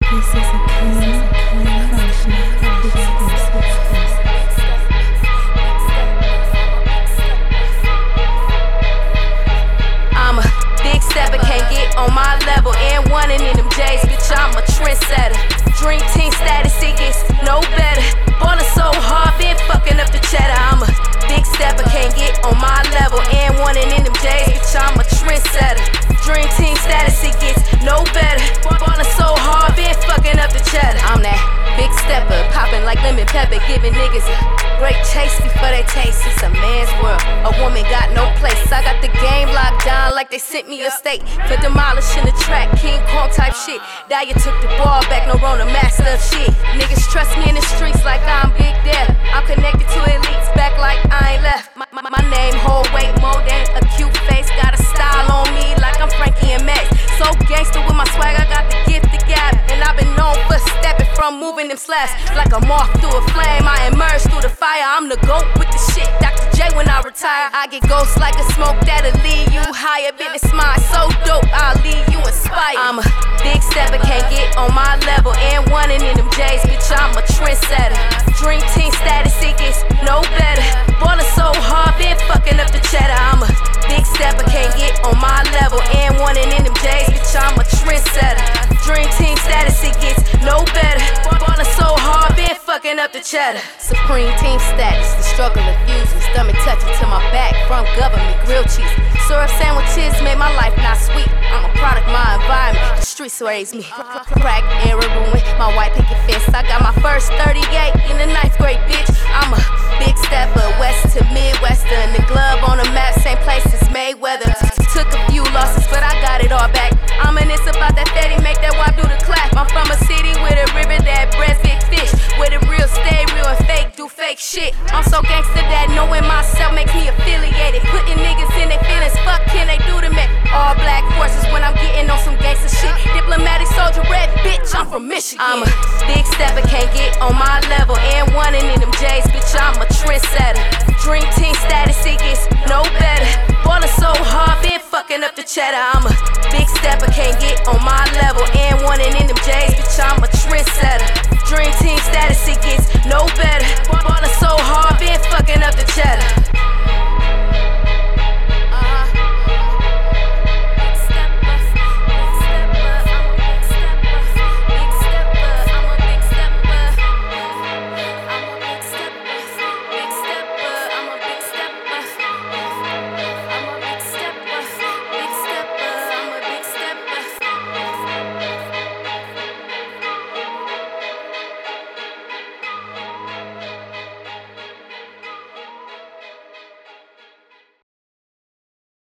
This is a clean function exclusive. I'm a big stepper, can't get on my level. And one in them J's, bitch, I'm a trendsetter. Dream team status, it gets no better. Ballin' so hard, been fucking up the cheddar. I'm a big stepper, can't get on my level. And one in them J's, bitch, I'm a trendsetter. Dream team status, it gets no better. Ballin' so hard, been fucking up the cheddar. I'm that big stepper, poppin' like lemon pepper, giving niggas a great chase before they taste. It's a man's world, a woman got no place. I got the game locked down like they sent me a state for demolishing the track, King Kong type shit. Daya took the ball back, no Rona, master of shit. Niggas trust me in the streets like I'm Big Death. I'm connected to elites back like I ain't left. My name hold weight more than a cute face. Got a style on me like I'm Frankie and Max. So gangster with my swag, I got the gift to gab. And I've been known for stepping from moving them slabs. Like a moth through a flame, I emerge through the fire. I'm the GOAT with the shit, Dr. J when I retire. I get ghosts like a smoke that'll lead you higher. Business mind so dope, I'll leave you inspired. I'm a big stepper, can't get on my level. And one in them J's, bitch, I'm a trendsetter. Dream team status, it gets no better. Ballin' so hard, been fucking up the cheddar. I'm a big stepper, can't get on my level. And one in them J's, bitch, I'm a trendsetter. Dream team status, it gets no better. Ballin' so hard, been fucking up the cheddar. Supreme team status, the struggle of fusion. Stomach touching to my back from government grilled cheese. Syrup sandwiches made my life not sweet. I'm a product of my environment, the streets raised me. Crack, error, ruin, my white picket fence. I got my first 38 in the 9th grade, bitch. I'm a big stepper, west to midwestern. The glove on the map, same place as Mayweather. Took a few losses, but I got it all back. I'm an it's about that fatty, make that wipe do the clap. I'm from a city with a river that breasts big fish. Where the real stay real and fake do fake shit. I'm so gangster that knowing myself makes me affiliated. Putting niggas in their feelings, fuck can they do to me? All black forces when I'm getting on some gangster shit. Diplomatic soldier, red bitch, I'm from Michigan. I'm a big stepper, can't get on my level. And one in them J's, bitch, I'm a trendsetter. Dream team status, it gets no better. Ballin' so hard, been fucking up the cheddar. I'm a big stepper, can't get on my level. And one in them J's.